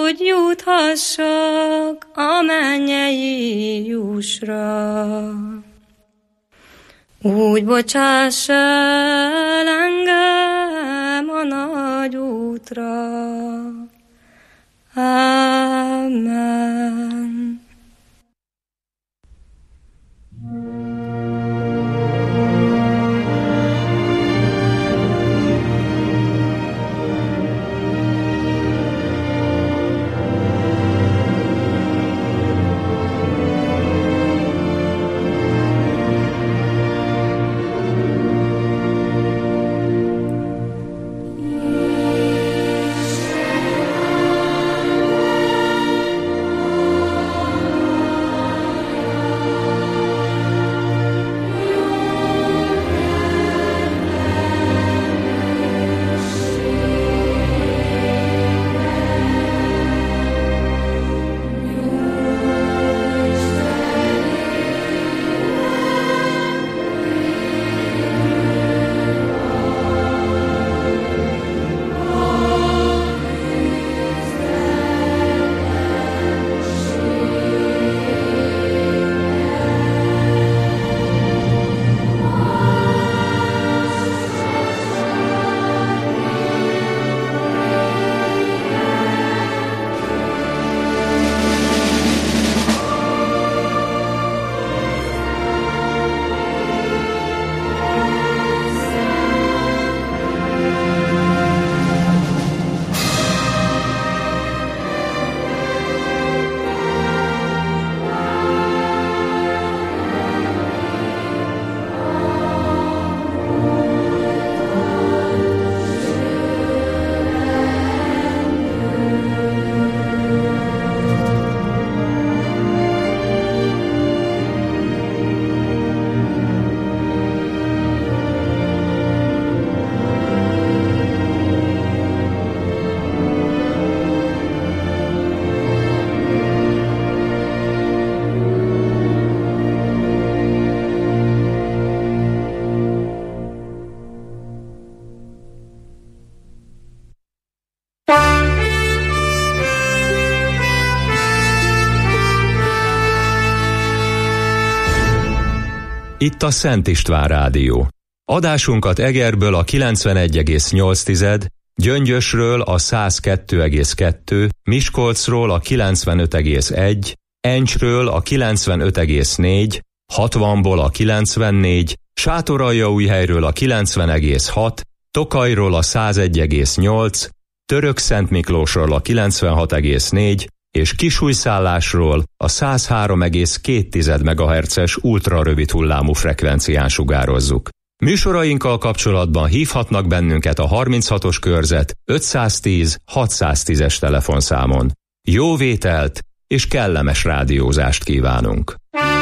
hogy juthassak a mennyei jussra. Úgy bocsáss el engem a nagy útra. Amen. Itt a Szent István Rádió. Adásunkat Egerből a 91,8, Gyöngyösről a 102,2, Miskolcról a 95,1, Encsről a 95,4, 60-ból a 94, Sátoraljaújhelyről a 90,6, Tokajról a 101,8, Törökszentmiklósról a 96,4 és Kisújszállásról a 103,2 MHz-es ultrarövid hullámú frekvencián sugározzuk. Műsorainkkal kapcsolatban hívhatnak bennünket a 36-os körzet 510 610-es telefonszámon. Jó vételt és kellemes rádiózást kívánunk!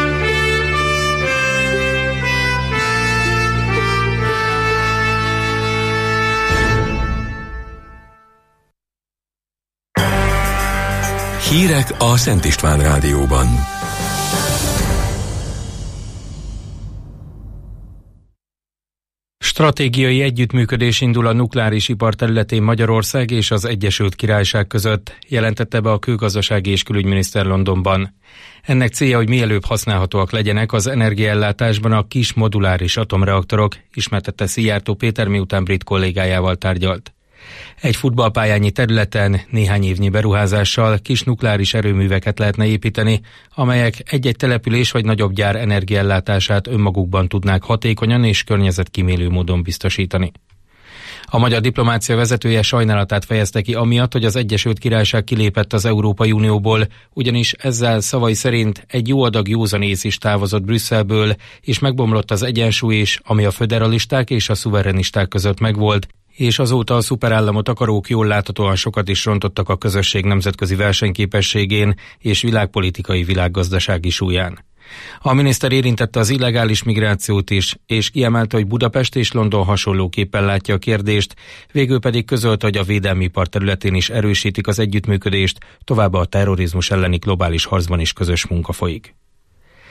Hírek a Szent István Rádióban. Stratégiai együttműködés indul a nukleáris ipar területén Magyarország és az Egyesült Királyság között, jelentette be a kőgazdasági és külügyminiszter Londonban. Ennek célja, hogy mielőbb használhatóak legyenek az energiaellátásban a kis moduláris atomreaktorok, ismertette Szijjártó Péter, miután brit kollégájával tárgyalt. Egy futballpályányi területen néhány évnyi beruházással kis nukleáris erőműveket lehetne építeni, amelyek egy-egy település vagy nagyobb gyár energiaellátását önmagukban tudnák hatékonyan és környezetkímélő módon biztosítani. A magyar diplomácia vezetője sajnálatát fejezte ki amiatt, hogy az Egyesült Királyság kilépett az Európai Unióból, ugyanis ezzel szavai szerint egy jó adag józanész is távozott Brüsszelből, és megbomlott az egyensúly is, ami a föderalisták és a szuverenisták között megvolt, és azóta a szuperállamot akarók jól láthatóan sokat is rontottak a közösség nemzetközi versenyképességén és világpolitikai világgazdasági súlyán. A miniszter érintette az illegális migrációt is, és kiemelte, hogy Budapest és London hasonlóképpen látja a kérdést, végül pedig közölte, hogy a védelmi ipar területén is erősítik az együttműködést, továbbá a terrorizmus elleni globális harcban is közös munka folyik.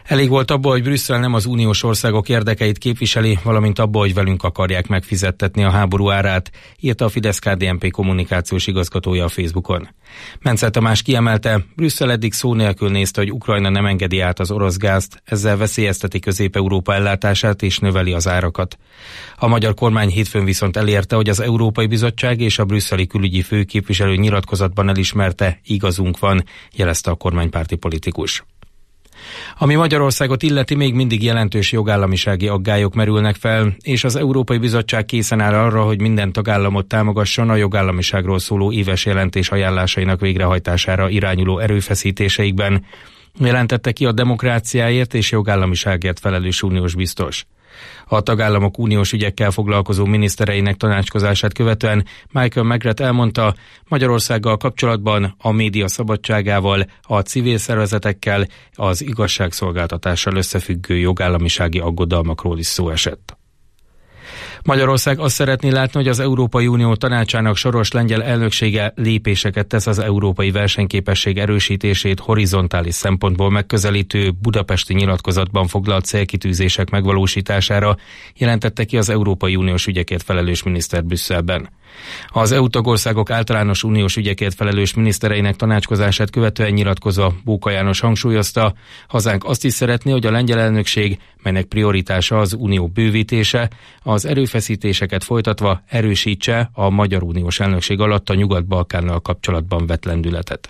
Elég volt abból, hogy Brüsszel nem az uniós országok érdekeit képviseli, valamint abból, hogy velünk akarják megfizettetni a háború árát, írta a Fidesz-KDNP kommunikációs igazgatója a Facebookon. Menczell Tamás kiemelte, Brüsszel eddig szó nélkül nézte, hogy Ukrajna nem engedi át az orosz gázt, ezzel veszélyezteti Közép-Európa ellátását és növeli az árakat. A magyar kormány hétfőn viszont elérte, hogy az Európai Bizottság és a brüsszeli külügyi főképviselő nyilatkozatban elismerte, igazunk van, jelezte a kormánypárti politikus. Ami Magyarországot illeti, még mindig jelentős jogállamisági aggályok merülnek fel, és az Európai Bizottság készen áll arra, hogy minden tagállamot támogasson a jogállamiságról szóló éves jelentés ajánlásainak végrehajtására irányuló erőfeszítéseikben, jelentette ki a demokráciáért és jogállamiságért felelős uniós biztos. A tagállamok uniós ügyekkel foglalkozó minisztereinek tanácskozását követően Michael Magreth elmondta, Magyarországgal kapcsolatban a média szabadságával, a civil szervezetekkel, az igazságszolgáltatással összefüggő jogállamisági aggodalmakról is szó esett. Magyarország azt szeretné látni, hogy az Európai Unió tanácsának soros lengyel elnöksége lépéseket tesz az európai versenyképesség erősítését horizontális szempontból megközelítő budapesti nyilatkozatban foglalt célkitűzések megvalósítására, jelentette ki az Európai Uniós ügyekért felelős miniszter Brüsszelben. Az EU tagországok általános uniós ügyekért felelős minisztereinek tanácskozását követően nyilatkozva Bóka János hangsúlyozta, hazánk azt is szeretné, hogy a lengyel elnökség, melynek prioritása az unió bővítése, az erőfeszítéseket folytatva erősítse a magyar uniós elnökség alatt a Nyugat-Balkánnal kapcsolatban vett lendületet.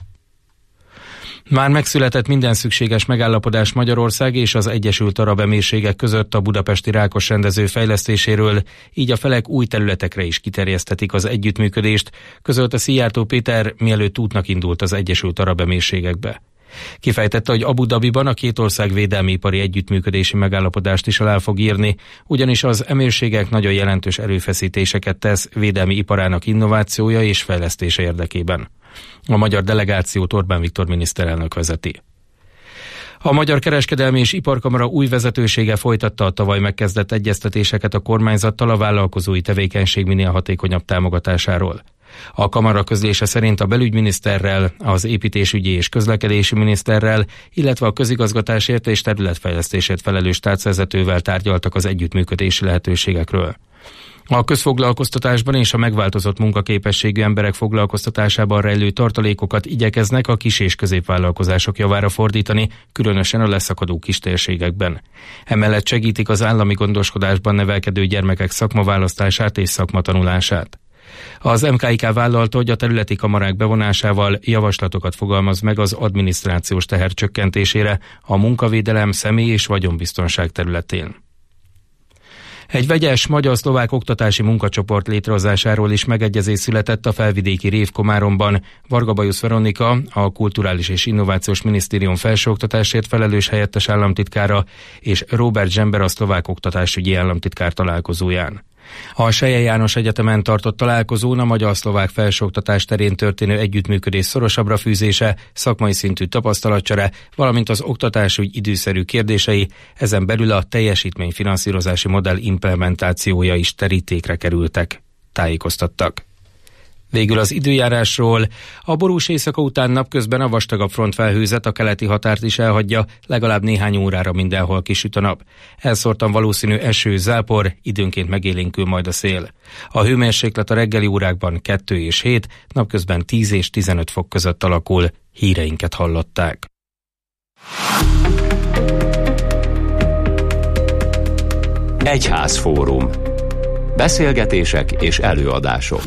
Már megszületett minden szükséges megállapodás Magyarország és az Egyesült Arab Emírségek között a budapesti Rákos rendező fejlesztéséről, így a felek új területekre is kiterjesztetik az együttműködést, közölte Szijjártó Péter, mielőtt útnak indult az Egyesült Arab Emírségekbe. Kifejtette, hogy Abu Dhabiban a két ország védelmi ipari együttműködési megállapodást is alá fog írni, ugyanis az emírségek nagyon jelentős erőfeszítéseket tesz védelmi iparának innovációja és fejlesztése érdekében. A magyar delegációt Orbán Viktor miniszterelnök vezeti. A Magyar Kereskedelmi és Iparkamara új vezetősége folytatta a tavaly megkezdett egyeztetéseket a kormányzattal a vállalkozói tevékenység minél hatékonyabb támogatásáról. A kamara közlése szerint a belügyminiszterrel, az építésügyi és közlekedési miniszterrel, illetve a közigazgatásért és területfejlesztésért felelős tárcvezetővel tárgyaltak az együttműködési lehetőségekről. A közfoglalkoztatásban és a megváltozott munkaképességű emberek foglalkoztatásában rejlő tartalékokat igyekeznek a kis- és középvállalkozások javára fordítani, különösen a leszakadó kistérségekben. Emellett segítik az állami gondoskodásban nevelkedő gyermekek szakmaválasztását és szakmatanulását. Az MKIK vállalta, hogy a területi kamarák bevonásával javaslatokat fogalmaz meg az adminisztrációs teher csökkentésére a munkavédelem, személy- és vagyonbiztonság területén. Egy vegyes magyar-szlovák oktatási munkacsoport létrehozásáról is megegyezés született a felvidéki Rév-Komáromban. Varga Bajusz Veronika, a Kulturális és Innovációs Minisztérium felsőoktatásért felelős helyettes államtitkára, és Robert Zsember, a szlovák oktatásügyi államtitkár találkozóján. A Selye János Egyetemen tartott találkozón a magyar-szlovák felsőoktatás terén történő együttműködés szorosabbra fűzése, szakmai szintű tapasztalatcsere, valamint az oktatásügy időszerű kérdései, ezen belül a teljesítményfinanszírozási modell implementációja is terítékre kerültek, tájékoztattak. Végül az időjárásról. A borús éjszaka után napközben a vastagabb frontfelhőzet a keleti határt is elhagyja, legalább néhány órára mindenhol kisüt a nap. Elszórtan valószínű eső, zápor, időnként megélénkül majd a szél. A hőmérséklet a reggeli órákban 2 és 7, napközben 10 és 15 fok között alakul. Híreinket hallották. Egyházfórum. Beszélgetések és előadások.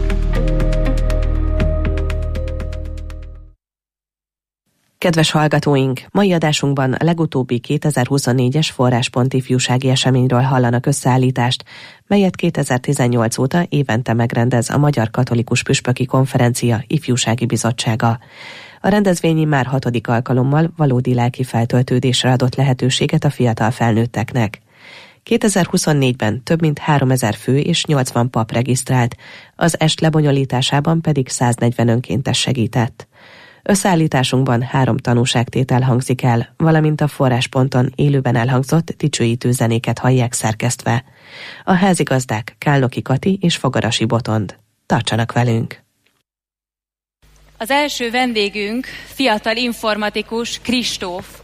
Kedves hallgatóink! Mai adásunkban a legutóbbi 2024-es Forráspont ifjúsági eseményről hallanak összeállítást, melyet 2018 óta évente megrendez a Magyar Katolikus Püspöki Konferencia Ifjúsági Bizottsága. A rendezvény már 6. alkalommal valódi lelki feltöltődésre adott lehetőséget a fiatal felnőtteknek. 2024-ben több mint 3000 fő és 80 pap regisztrált, az est lebonyolításában pedig 140 önkéntes segített. Összeállításunkban 3 tanúságtétel hangzik el, valamint a Forrásponton élőben elhangzott dicsőítő zenéket hallják szerkesztve. A házigazdák Kálnoki Kati és Fogarasi Botond. Tartsanak velünk! Az első vendégünk fiatal informatikus Kristóf,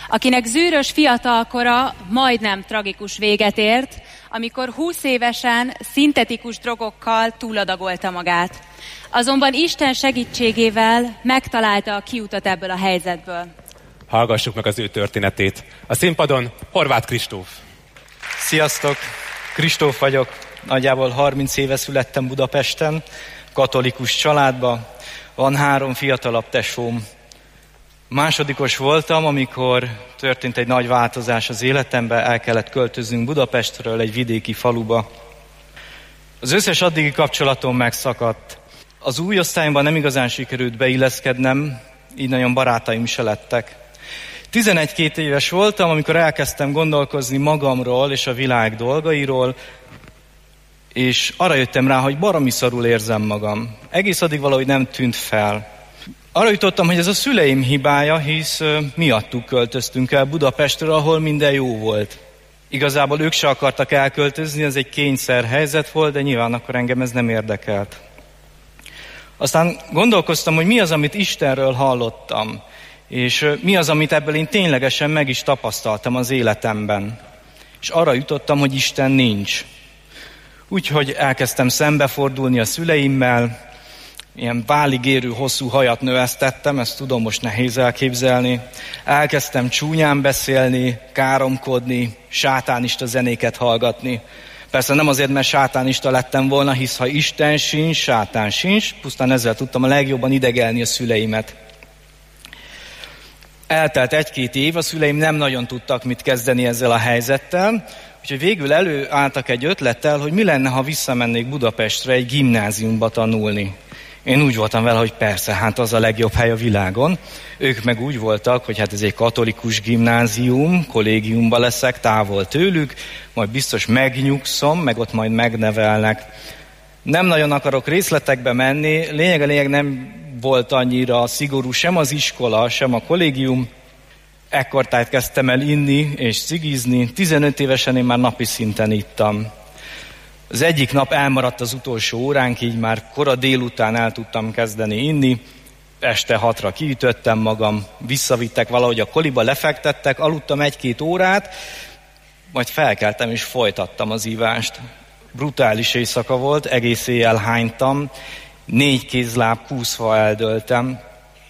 akinek zűrös fiatalkora majdnem tragikus véget ért, amikor 20 évesen szintetikus drogokkal túladagolta magát. Azonban Isten segítségével megtalálta a kiutat ebből a helyzetből. Hallgassuk meg az ő történetét. A színpadon Horváth Kristóf. Sziasztok! Kristóf vagyok. Nagyjából 30 éve születtem Budapesten, katolikus családba. Van 3 fiatalabb tesóm. Másodikos voltam, amikor történt egy nagy változás az életemben, el kellett költöznünk Budapestről egy vidéki faluba. Az összes addigi kapcsolatom megszakadt. Az új osztályomban nem igazán sikerült beilleszkednem, így nagyon barátaim se lettek. 11-2 éves voltam, amikor elkezdtem gondolkozni magamról és a világ dolgairól, és arra jöttem rá, hogy baromi szarul érzem magam. Egész addig valahogy nem tűnt fel. Arra jutottam, hogy ez a szüleim hibája, hisz miattuk költöztünk el Budapestről, ahol minden jó volt. Igazából ők se akartak elköltözni, ez egy kényszerhelyzet volt, de nyilván akkor engem ez nem érdekelt. Aztán gondolkoztam, hogy mi az, amit Istenről hallottam, és mi az, amit ebből én ténylegesen meg is tapasztaltam az életemben. És arra jutottam, hogy Isten nincs. Úgyhogy elkezdtem szembefordulni a szüleimmel, ilyen válig érő hosszú hajat növesztettem, ezt tudom most nehéz elképzelni. Elkezdtem csúnyán beszélni, káromkodni, sátánista zenéket hallgatni. Persze nem azért, mert sátánista lettem volna, hisz ha Isten sincs, sátán sincs, pusztán ezzel tudtam a legjobban idegelni a szüleimet. Eltelt 1-2 év, a szüleim nem nagyon tudtak mit kezdeni ezzel a helyzettel, úgyhogy végül előálltak egy ötlettel, hogy mi lenne, ha visszamennék Budapestre egy gimnáziumba tanulni. Én úgy voltam vele, hogy persze, hát az a legjobb hely a világon. Ők meg úgy voltak, hogy hát ez egy katolikus gimnázium, kollégiumba leszek, távol tőlük, majd biztos megnyugszom, meg ott majd megnevelnek. Nem nagyon akarok részletekbe menni, lényeg nem volt annyira szigorú sem az iskola, sem a kollégium. Ekkortájt kezdtem el inni és cigizni, 15 évesen én már napi szinten ittam. Az egyik nap elmaradt az utolsó óránk, így már kora délután el tudtam kezdeni inni. Este 6-ra kiütöttem magam, visszavittek valahogy a koliba, lefektettek, aludtam 1-2 órát, majd felkeltem és folytattam az ívást. Brutális éjszaka volt, egész éjjel hánytam, 4 kézláb kúszva eldőltem.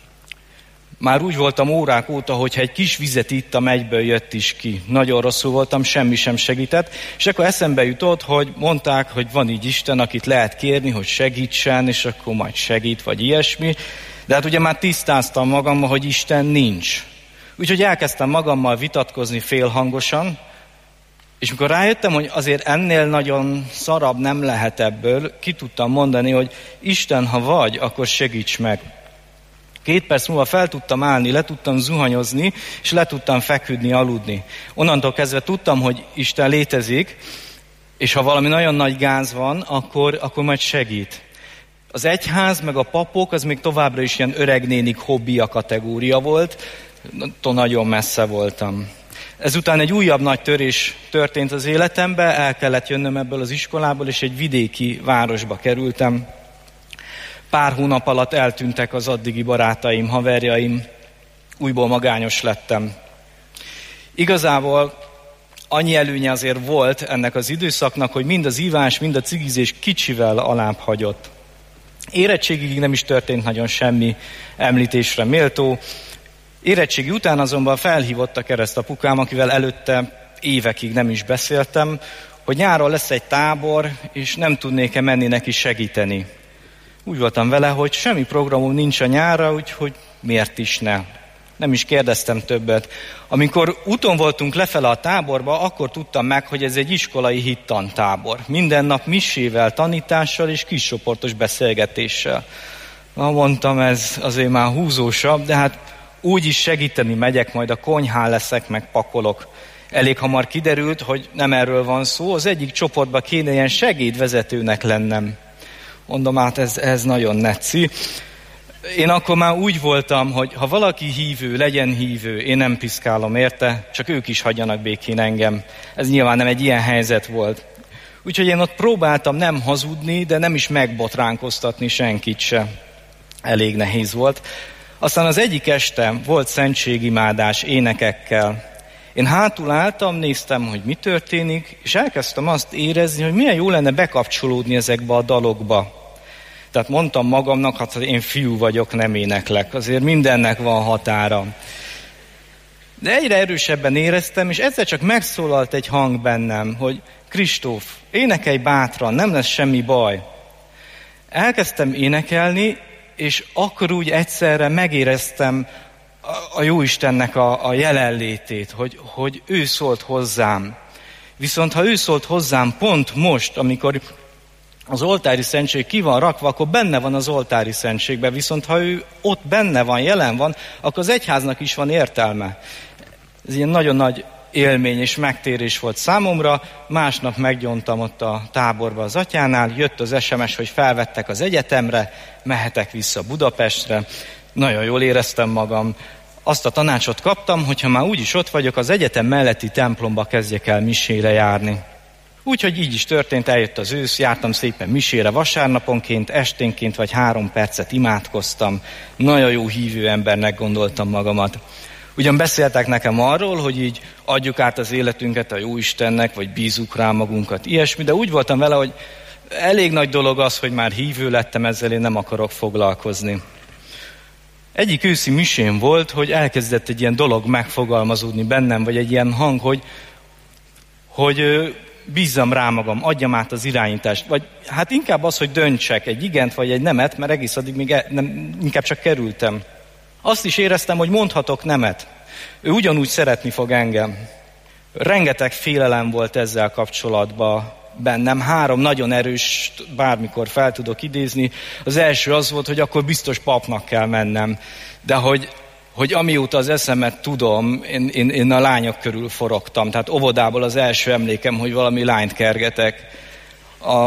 Már úgy voltam órák óta, hogyha egy kis vizet ittam, egyből jött is ki. Nagyon rosszul voltam, semmi sem segített. És akkor eszembe jutott, hogy mondták, hogy van így Isten, akit lehet kérni, hogy segítsen, és akkor majd segít, vagy ilyesmi. De hát ugye már tisztáztam magammal, hogy Isten nincs. Úgyhogy elkezdtem magammal vitatkozni félhangosan, és mikor rájöttem, hogy azért ennél nagyon szarabb nem lehet ebből, ki tudtam mondani, hogy Isten, ha vagy, akkor segíts meg. 2 perc múlva fel tudtam állni, le tudtam zuhanyozni, és le tudtam feküdni, aludni. Onnantól kezdve tudtam, hogy Isten létezik, és ha valami nagyon nagy gáz van, akkor majd segít. Az egyház, meg a papok, az még továbbra is ilyen öregnénik hobbija kategória volt, nagyon messze voltam. Ezután egy újabb nagy törés történt az életemben, el kellett jönnöm ebből az iskolából, és egy vidéki városba kerültem. Pár hónap alatt eltűntek az addigi barátaim, haverjaim, újból magányos lettem. Igazából annyi előnye azért volt ennek az időszaknak, hogy mind az ívás, mind a cigizés kicsivel alább hagyott. Érettségig nem is történt nagyon semmi említésre méltó. Érettségi után azonban felhívott a keresztapukám, akivel előtte évekig nem is beszéltem, hogy nyáron lesz egy tábor, és nem tudnék-e menni neki segíteni. Úgy voltam vele, hogy semmi programom nincs a nyárra, úgyhogy miért is ne. Nem is kérdeztem többet. Amikor úton voltunk lefele a táborba, akkor tudtam meg, hogy ez egy iskolai hittantábor. Minden nap misével, tanítással és kiscsoportos beszélgetéssel. Mondtam, ez azért már húzósabb, de hát úgyis segíteni megyek, majd a konyhán leszek, meg pakolok. Elég hamar kiderült, hogy nem erről van szó, az egyik csoportba kéne ilyen segédvezetőnek lennem. Mondom, hát ez nagyon netszi. Én akkor már úgy voltam, hogy ha valaki hívő, legyen hívő, én nem piszkálom érte, csak ők is hagyjanak békén engem. Ez nyilván nem egy ilyen helyzet volt. Úgyhogy én ott próbáltam nem hazudni, de nem is megbotránkoztatni senkit se. Elég nehéz volt. Aztán az egyik este volt szentségimádás énekekkel. Én hátul álltam, néztem, hogy mi történik, és elkezdtem azt érezni, hogy milyen jó lenne bekapcsolódni ezekbe a dalokba. Tehát mondtam magamnak, hát én fiú vagyok, nem éneklek, azért mindennek van határa. De egyre erősebben éreztem, és egyszer csak megszólalt egy hang bennem, hogy Kristóf, énekelj bátran, nem lesz semmi baj. Elkezdtem énekelni, és akkor úgy egyszerre megéreztem a Jóistennek a jelenlétét, hogy ő szólt hozzám. Viszont ha ő szólt hozzám pont most, amikor az oltári szentség ki van rakva, akkor benne van az oltári szentségben, viszont ha ő ott benne van, jelen van, akkor az egyháznak is van értelme. Ez ilyen nagyon nagy élmény és megtérés volt számomra. Másnap meggyóntam ott a táborba az atyánál, jött az SMS, hogy felvettek az egyetemre, mehetek vissza Budapestre. Nagyon jól éreztem magam. Azt a tanácsot kaptam, hogy ha már úgyis ott vagyok, az egyetem melletti templomba kezdjek el misére járni. Úgyhogy így is történt, eljött az ősz, jártam szépen misére vasárnaponként, esténként vagy 3 percet imádkoztam. Nagyon jó hívő embernek gondoltam magamat. Ugyan beszéltek nekem arról, hogy így adjuk át az életünket a Jóistennek, vagy bízzuk rá magunkat, ilyesmi, de úgy voltam vele, hogy elég nagy dolog az, hogy már hívő lettem, ezzel én nem akarok foglalkozni. Egyik őszi misén volt, hogy elkezdett egy ilyen dolog megfogalmazódni bennem, vagy egy ilyen hang, hogy bízzam rá magam, adjam át az irányítást, vagy hát inkább az, hogy döntsek egy igent, vagy egy nemet, mert egész addig még inkább csak kerültem. Azt is éreztem, hogy mondhatok nemet. Ő ugyanúgy szeretni fog engem. Rengeteg félelem volt ezzel kapcsolatban bennem. 3 nagyon erős, bármikor fel tudok idézni. Az első az volt, hogy akkor biztos papnak kell mennem. De hogy amióta az eszemet tudom, én a lányok körül forogtam. Tehát óvodából az első emlékem, hogy valami lányt kergetek. A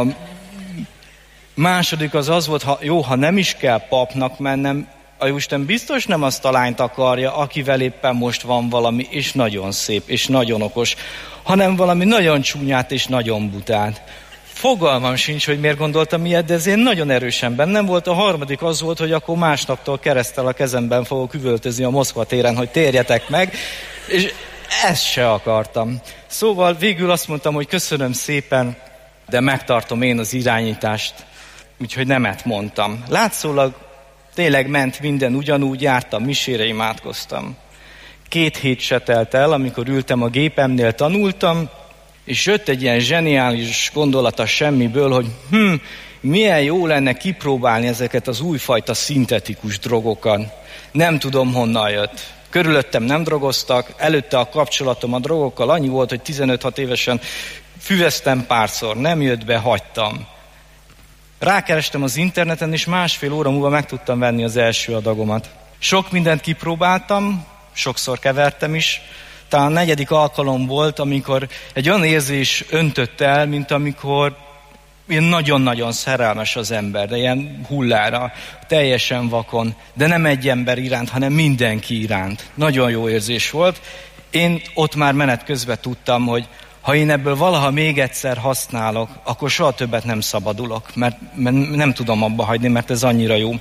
második az volt, ha nem is kell papnak mennem, a Jóisten biztos nem azt a lányt akarja, akivel éppen most van valami, és nagyon szép, és nagyon okos, hanem valami nagyon csúnyát és nagyon butát. Fogalmam sincs, hogy miért gondoltam ilyet, de ez én nagyon erősen bennem volt. A harmadik az volt, hogy akkor másnaptól kereszttel a kezemben fogok üvöltözni a Moszkva téren, hogy térjetek meg, és ezt se akartam. Szóval végül azt mondtam, hogy köszönöm szépen, de megtartom én az irányítást, úgyhogy nemet mondtam. Látszólag tényleg ment minden ugyanúgy, jártam, misére imádkoztam. 2 hét se telt el, amikor ültem a gépemnél, tanultam, és jött egy ilyen zseniális gondolat a semmiből, hogy milyen jó lenne kipróbálni ezeket az újfajta szintetikus drogokat. Nem tudom, honnan jött. Körülöttem nem drogoztak, előtte a kapcsolatom a drogokkal annyi volt, hogy 15-6 évesen füveztem párszor, nem jött be, hagytam. Rákerestem az interneten, és 1,5 óra múlva meg tudtam venni az első adagomat. Sok mindent kipróbáltam, sokszor kevertem is. Talán 4. alkalom volt, amikor egy olyan érzés öntött el, mint amikor ilyen nagyon-nagyon szerelmes az ember, de ilyen hullára, teljesen vakon, de nem egy ember iránt, hanem mindenki iránt. Nagyon jó érzés volt. Én ott már menet közben tudtam, hogy ha én ebből valaha még egyszer használok, akkor soha többet nem szabadulok, mert nem tudom abba hagyni, mert ez annyira jó.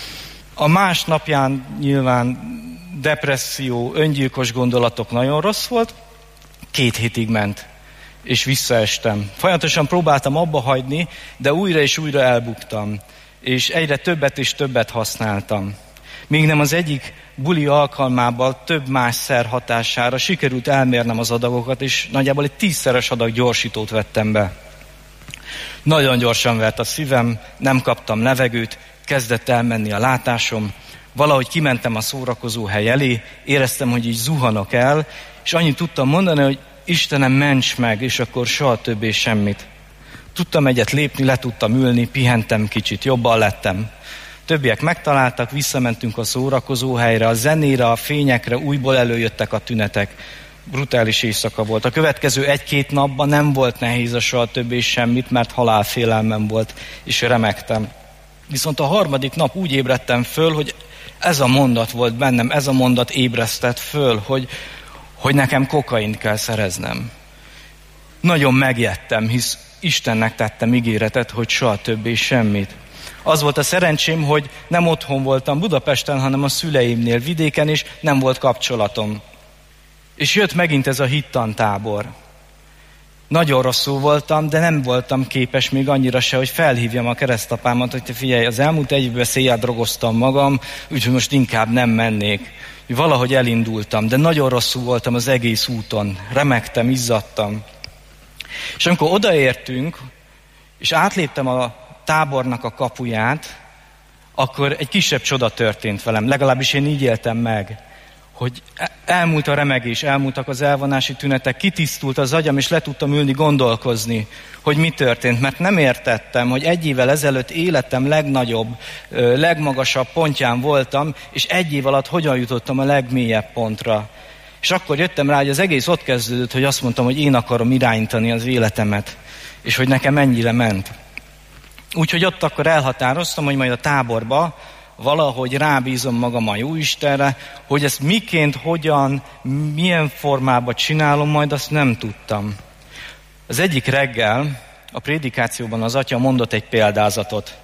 A másnapján nyilván depresszió, öngyilkos gondolatok, nagyon rossz volt. 2 hétig ment, és visszaestem. Folyamatosan próbáltam abba hagyni, de újra és újra elbuktam, és egyre többet és többet használtam. Míg nem az egyik buli alkalmában több más szer hatására sikerült elmérnem az adagokat, és nagyjából egy 10-szeres adag gyorsítót vettem be. Nagyon gyorsan vert a szívem, nem kaptam levegőt, kezdett elmenni a látásom, valahogy kimentem a szórakozóhely elé, éreztem, hogy így zuhanok el, és annyit tudtam mondani, hogy Istenem, ments meg, és akkor soha többé semmit. Tudtam egyet lépni, le tudtam ülni, pihentem kicsit, jobban lettem. Többiek megtaláltak, visszamentünk a szórakozóhelyre, a zenére, a fényekre, újból előjöttek a tünetek. Brutális éjszaka volt. A következő 1-2 napban nem volt nehéz a soha többé semmit, mert halálfélelmem volt, és remegtem. Viszont a 3. nap úgy ébredtem föl, hogy ez a mondat volt bennem, ez a mondat ébresztett föl, hogy nekem kokaint kell szereznem. Nagyon megijedtem, hisz Istennek tettem ígéretet, hogy soha többé semmit. Az volt a szerencsém, hogy nem otthon voltam Budapesten, hanem a szüleimnél vidéken, és nem volt kapcsolatom. És jött megint ez a hittantábor. Nagyon rosszul voltam, de nem voltam képes még annyira se, hogy felhívjam a keresztapámat, hogy te figyelj, az elmúlt egy évben széjjel drogoztam magam, úgyhogy most inkább nem mennék. Valahogy elindultam, de nagyon rosszul voltam az egész úton. Remegtem, izzadtam. És amikor odaértünk, és átléptem a tábornak a kapuját, akkor egy kisebb csoda történt velem. Legalábbis én így éltem meg, hogy elmúlt a remegés, elmúltak az elvonási tünetek, kitisztult az agyam, és le tudtam ülni gondolkozni, hogy mi történt. Mert nem értettem, hogy egy évvel ezelőtt életem legnagyobb, legmagasabb pontján voltam, és egy év alatt hogyan jutottam a legmélyebb pontra. És akkor jöttem rá, hogy az egész ott kezdődött, hogy azt mondtam, hogy én akarom irányítani az életemet, és hogy nekem ennyire ment. Úgyhogy ott akkor elhatároztam, hogy majd a táborba valahogy rábízom magam a Jóistenre, hogy ezt miként, hogyan, milyen formában csinálom, majd azt nem tudtam. Az egyik reggel a prédikációban az atya mondott egy példázatot.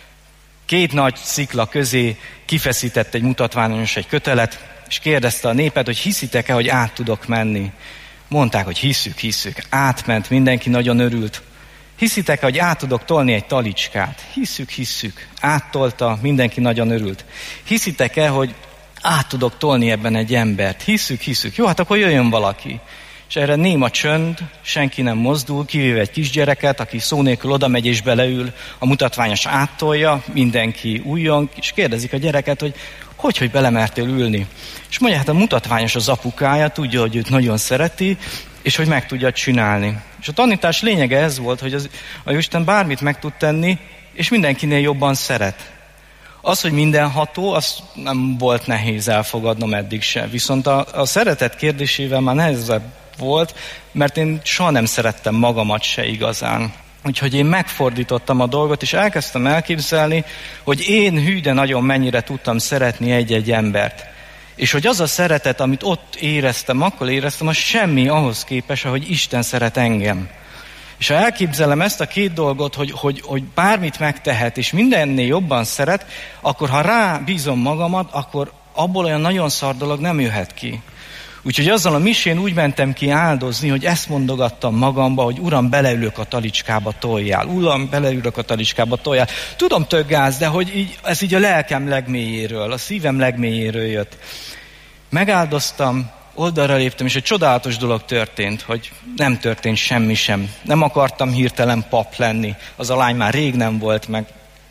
2 nagy szikla közé kifeszített egy mutatványos egy kötelet, és kérdezte a népet, hogy hiszitek-e, hogy át tudok menni. Mondták, hogy hisszük. Átment, mindenki nagyon örült. Hiszitek-e, hogy át tudok tolni egy talicskát? Hisszük. Áttolta, mindenki nagyon örült. Hiszitek-e, hogy át tudok tolni ebben egy embert? Hisszük. Jó, hát akkor jöjjön valaki. És erre néma csönd, senki nem mozdul, kivéve egy kisgyereket, aki szó nélkül oda megy és beleül, a mutatványos áttolja, mindenki újjon, és kérdezik a gyereket, hogy belemertél ülni. És mondja, hát a mutatványos az apukája, tudja, hogy őt nagyon szereti, és hogy meg tudja csinálni. És a tanítás lényege ez volt, hogy a Jóisten bármit meg tud tenni, és mindenkinél jobban szeret. Az, hogy mindenható, az nem volt nehéz elfogadnom eddig se. Viszont a szeretet kérdésével már nehezebb volt, mert én soha nem szerettem magamat se igazán. Úgyhogy én megfordítottam a dolgot, és elkezdtem elképzelni, hogy én hű, de nagyon mennyire tudtam szeretni egy-egy embert. És hogy az a szeretet, amit ott éreztem, akkor éreztem, az semmi ahhoz képest, ahogy Isten szeret engem. És ha elképzelem ezt a 2 dolgot, hogy bármit megtehet, és mindennél jobban szeret, akkor ha rábízom magamat, akkor abból olyan nagyon szar dolog nem jöhet ki. Úgyhogy azzal a misén úgy mentem ki áldozni, hogy ezt mondogattam magamba, hogy Uram, beleülök a talicskába, toljál. Uram, beleülök a talicskába, toljál. Tudom, tök gáz, de hogy ez így a lelkem legmélyéről, a szívem legmélyéről jött. Megáldoztam, oldalra léptem, és egy csodálatos dolog történt, hogy nem történt semmi sem. Nem akartam hirtelen pap lenni, az a lány már rég nem volt meg.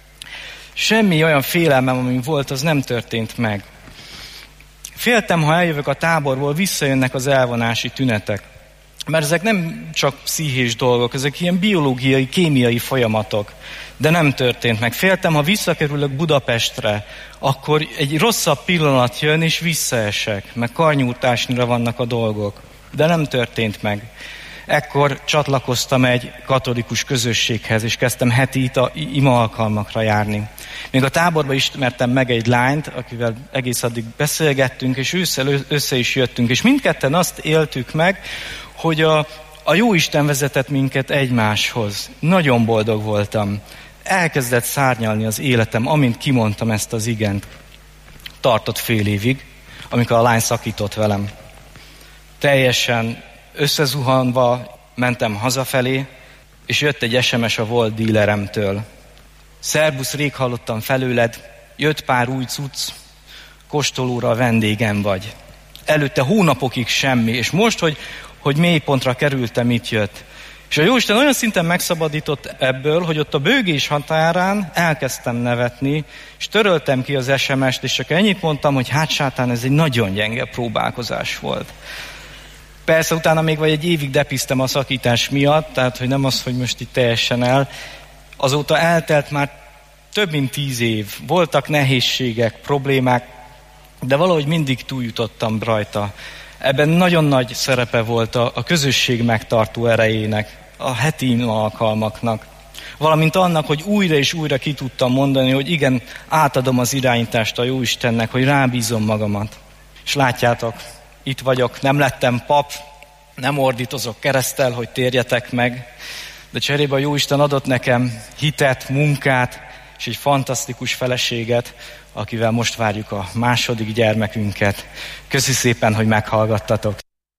Semmi olyan félelmem, ami volt, az nem történt meg. Féltem, ha eljövök a táborból, visszajönnek az elvonási tünetek. Mert ezek nem csak pszichés dolgok, ezek ilyen biológiai, kémiai folyamatok. De nem történt meg. Féltem, ha visszakerülök Budapestre, akkor egy rosszabb pillanat jön, és visszaesek, meg karnyújtásnyira vannak a dolgok. De nem történt meg. Ekkor csatlakoztam egy katolikus közösséghez, és kezdtem heti ima alkalmakra járni. Még a táborban ismertem meg egy lányt, akivel egész addig beszélgettünk, és ősszel össze is jöttünk, és mindketten azt éltük meg, hogy a Jóisten vezetett minket egymáshoz. Nagyon boldog voltam. Elkezdett szárnyalni az életem, amint kimondtam ezt az igent. Tartott fél évig, amikor a lány szakított velem. Teljesen összezuhanva mentem hazafelé, és jött egy SMS a volt díleremtől. Szerbusz, rég hallottam felőled, jött pár új cucc, kóstolóra a vendégem vagy. Előtte hónapokig semmi, és most, hogy mélypontra kerültem, itt jött. És a Jóisten olyan szinten megszabadított ebből, hogy ott a bőgés határán elkezdtem nevetni, és töröltem ki az SMS-t, és csak ennyit mondtam, hogy hát sátán, ez egy nagyon gyenge próbálkozás volt. Persze utána még vagy egy évig depiztem a szakítás miatt, tehát hogy nem az, hogy most itt teljesen el. Azóta eltelt már több mint 10 év. Voltak nehézségek, problémák, de valahogy mindig túljutottam rajta. Ebben nagyon nagy szerepe volt a közösség megtartó erejének, a heti alkalmaknak. Valamint annak, hogy újra és újra ki tudtam mondani, hogy igen, átadom az irányítást a Jóistennek, hogy rábízom magamat. És látjátok, itt vagyok, nem lettem pap, nem ordítozok kereszttel, hogy térjetek meg, de cserébe a Jóisten adott nekem hitet, munkát, és egy fantasztikus feleséget, akivel most várjuk a második gyermekünket. Köszi szépen, hogy meghallgattatok.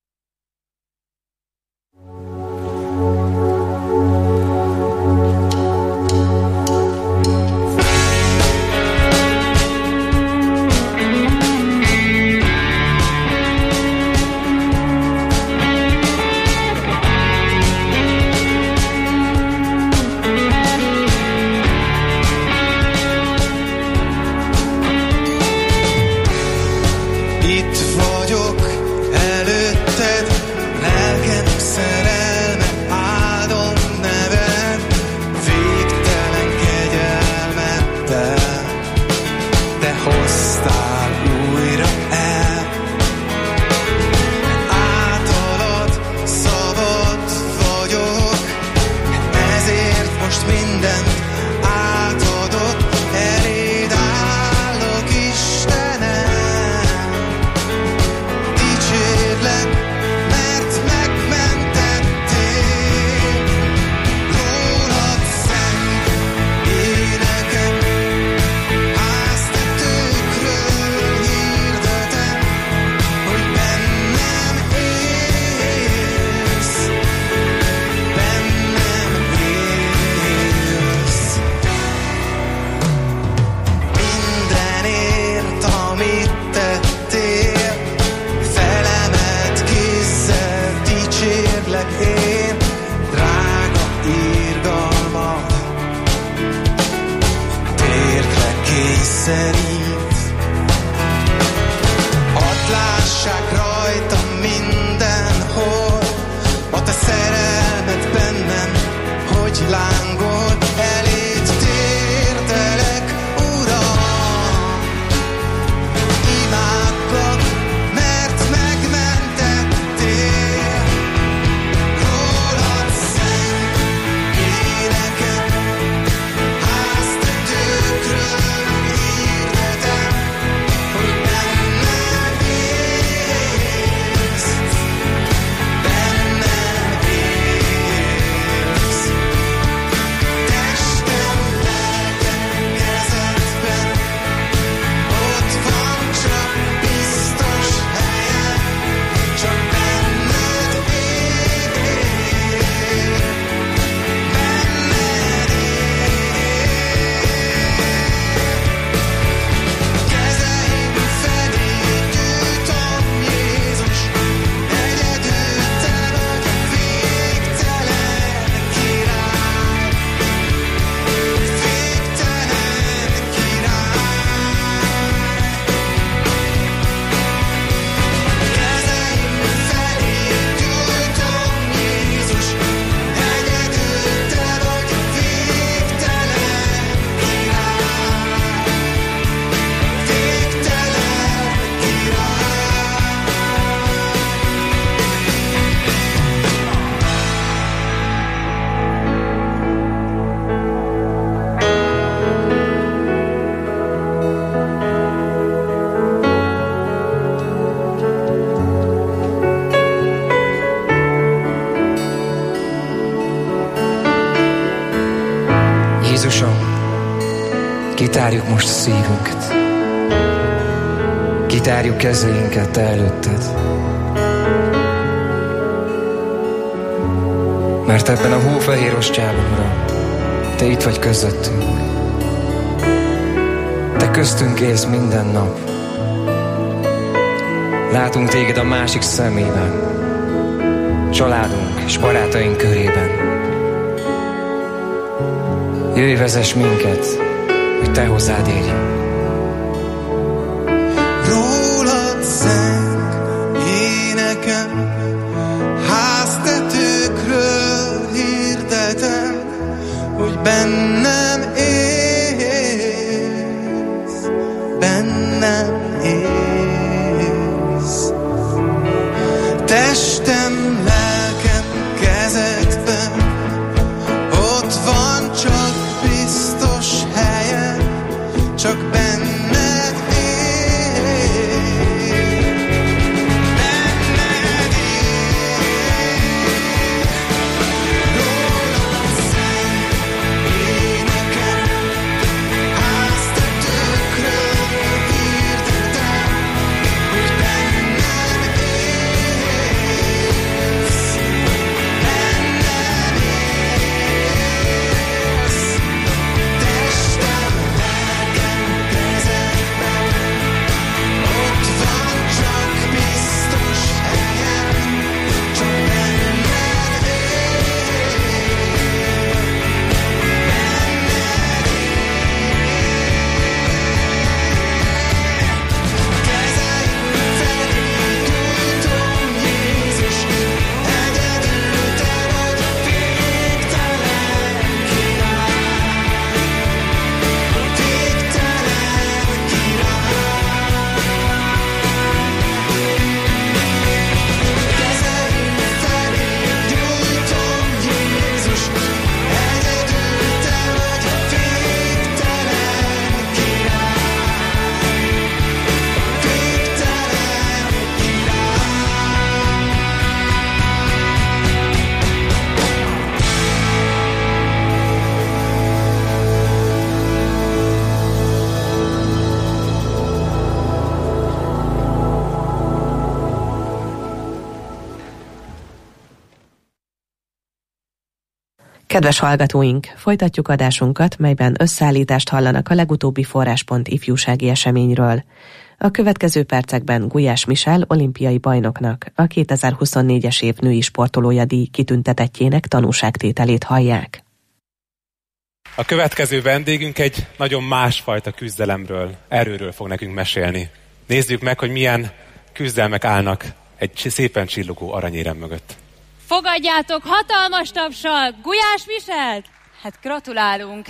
Kitárjuk most a szívünket, kitárjuk kezeinket te előtted, mert ebben a hófehér ostyában, Uram, te itt vagy közöttünk. Te köztünk élsz minden nap. Látunk téged a másik szemében, családunk és barátaink körében. Jöjj, vezess minket, hogy te hozzád érjünk. Rólad zeng énekem, háztetőkről hirdetem, hogy bennem élsz, bennem élsz. Testem, lelkem kezedben, ott van csak biztos helyen, csak benned él, benned él. Rólad szent énekem, Kedves hallgatóink, folytatjuk adásunkat, melyben összeállítást hallanak a legutóbbi Forráspont ifjúsági eseményről. A következő percekben Gulyás Michel olimpiai bajnoknak, a 2024-es év női sportolója díj kitüntetettjének tanúságtételét hallják. A következő vendégünk egy nagyon másfajta küzdelemről, erőről fog nekünk mesélni. Nézzük meg, hogy milyen küzdelmek állnak egy szépen csillogó aranyérem mögött. Fogadjátok hatalmas tapssal Gulyás Michelt! Hát gratulálunk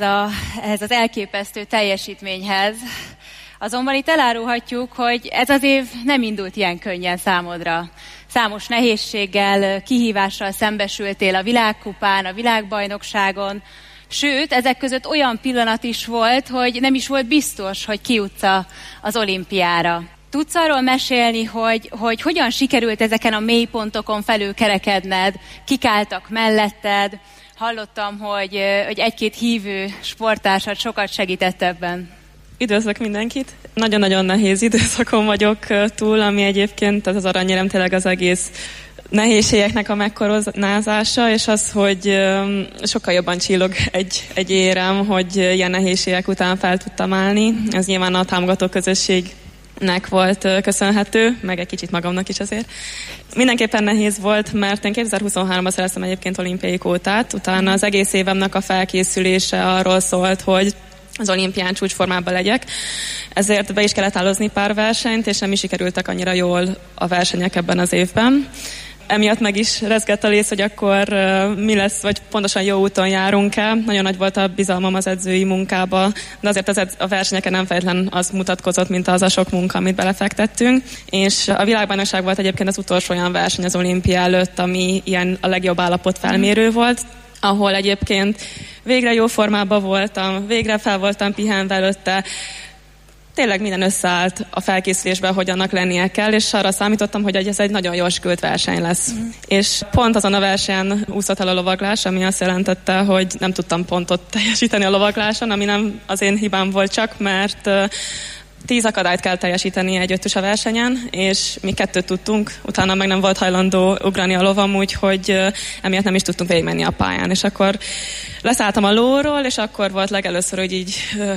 ehhez az elképesztő teljesítményhez. Azonban itt elárulhatjuk, hogy ez az év nem indult ilyen könnyen számodra. Számos nehézséggel, kihívással szembesültél a világkupán, a világbajnokságon, sőt, ezek között olyan pillanat is volt, hogy nem is volt biztos, hogy kijutsz az olimpiára. Tudsz arról mesélni, hogy hogyan sikerült ezeken a mélypontokon felülkerekedned, kik álltak melletted? Hallottam, hogy egy-két hívő sporttársad sokat segített ebben. Üdvözlök mindenkit! Nagyon-nagyon nehéz időszakon vagyok túl, ami egyébként az aranyérem tényleg az egész nehézségeknek a megkoronázása, és az, hogy sokkal jobban csillog egy érem, hogy ilyen nehézségek után fel tudtam állni. Ez nyilván a támogató közösségnek volt köszönhető, meg egy kicsit magamnak is azért. Mindenképpen nehéz volt, mert én 2023-ban szereztem egyébként olimpiai kvótát, utána az egész évemnek a felkészülése arról szólt, hogy az olimpián csúcsformában legyek, ezért be is kellett állozni pár versenyt, és nem is sikerültek annyira jól a versenyek ebben az évben. Emiatt meg is rezgett a lész, hogy akkor mi lesz, vagy pontosan jó úton járunk-e. Nagyon nagy volt a bizalmam az edzői munkába, de azért a versenyeken nem feltétlen az mutatkozott, mint az a sok munka, amit belefektettünk. És a világbajnokság volt egyébként az utolsó olyan verseny az olimpia előtt, ami ilyen a legjobb állapot felmérő volt, ahol egyébként végre jó formában voltam, végre fel voltam pihenve előtte, tényleg minden összeállt a felkészülésben, hogy annak lennie kell, és arra számítottam, hogy ez egy nagyon jól sikült verseny lesz. És pont azon a versenyen úszott el a lovaglás, ami azt jelentette, hogy nem tudtam pontot teljesíteni a lovagláson, ami nem az én hibám volt csak, mert 10 akadályt kell teljesíteni egy ötös versenyen, és mi 2 tudtunk, utána meg nem volt hajlandó ugrani a lovam, úgyhogy emiatt nem is tudtunk végigmenni a pályán. És akkor leszálltam a lóról, és akkor volt legelőször, hogy így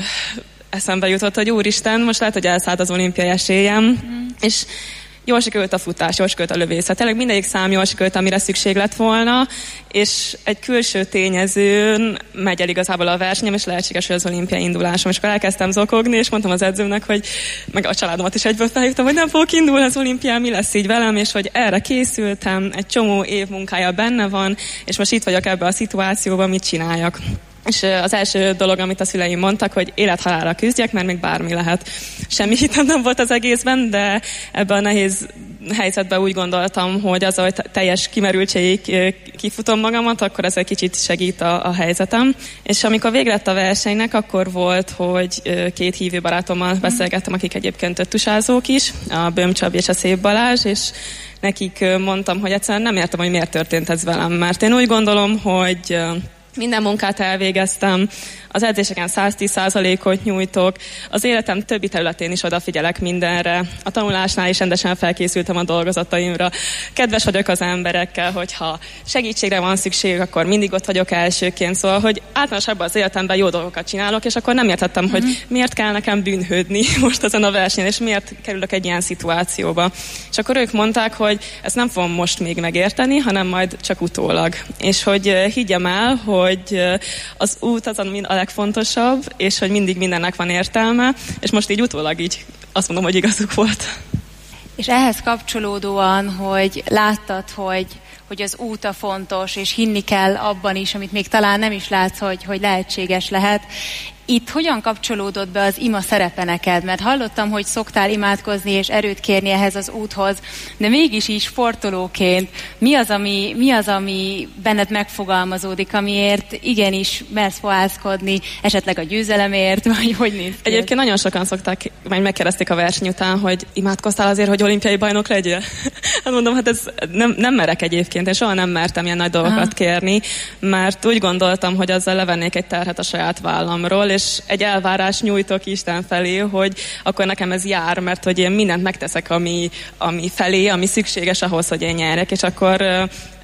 eszembe jutott, hogy úristen, most lehet, hogy elszállt az olimpiai esélyem, és jól sikerült a futás, jól sikerült a lövészet. Tényleg mindegyik szám jól sikerült, amire szükség lett volna, és egy külső tényezőn megy el igazából a versenyem, és lehetséges, hogy az olimpiai indulásom. És akkor elkezdtem zokogni, és mondtam az edzőmnek, hogy meg a családomat is egyből felhívtam, hogy nem fogok indulni az olimpián, mi lesz így velem, és hogy erre készültem, egy csomó év munkája benne van, és most itt vagyok ebben a szituációban, mit csináljak. És az első dolog, amit a szüleim mondtak, hogy élethalálra küzdjek, mert még bármi lehet. Semmi hitem nem volt az egészben, de ebben a nehéz helyzetben úgy gondoltam, hogy az, hogy teljes kimerültségig kifutom magamat, akkor ez egy kicsit segít a helyzetem. És amikor végre lett a versenynek, akkor volt, hogy 2 hívő barátommal beszélgettem, akik egyébként öttusázók is, a Böhm Csabi és a Szép Balázs, és nekik mondtam, hogy egyszerűen nem értem, hogy miért történt ez velem, mert én úgy gondolom, hogy minden munkát elvégeztem, az edzéseken 110%-ot nyújtok, az életem többi területén is odafigyelek mindenre, a tanulásnál is rendesen felkészültem a dolgozataimra, kedves vagyok az emberekkel, hogyha segítségre van szükség, akkor mindig ott vagyok elsőként, szóval, hogy általánosabban az életemben jó dolgokat csinálok, és akkor nem értettem, hogy miért kell nekem bűnhődni most ezen a versenyen, és miért kerülök egy ilyen szituációba. És akkor ők mondták, hogy ezt nem fogom most még megérteni, hanem majd csak utólag. És hogy higgyem el, hogy az út az, ami a legfontosabb, és hogy mindig mindennek van értelme, és most így utólag így azt mondom, hogy igazuk volt. És ehhez kapcsolódóan, hogy láttad, hogy az út a fontos, és hinni kell abban is, amit még talán nem is látsz, hogy lehetséges lehet. Itt hogyan kapcsolódott be az ima szerepe neked? Mert hallottam, hogy szoktál imádkozni és erőt kérni ehhez az úthoz, de mégis így sportolóként mi az, ami benned megfogalmazódik, amiért igenis mersz fohászkodni, esetleg a győzelemért, vagy hogy néz ki? Egyébként nagyon sokan szokták, majd megkérdezték a verseny után, hogy imádkoztál azért, hogy olimpiai bajnok legyél? Hát mondom, hát ez nem merek egyébként, én soha nem mertem ilyen nagy dolgokat kérni, mert úgy gondoltam, hogy azzal levennék egy terhet a saját vállamról, és egy elvárás nyújtok Isten felé, hogy akkor nekem ez jár, mert hogy én mindent megteszek, ami felé, ami szükséges ahhoz, hogy én nyerjek, és akkor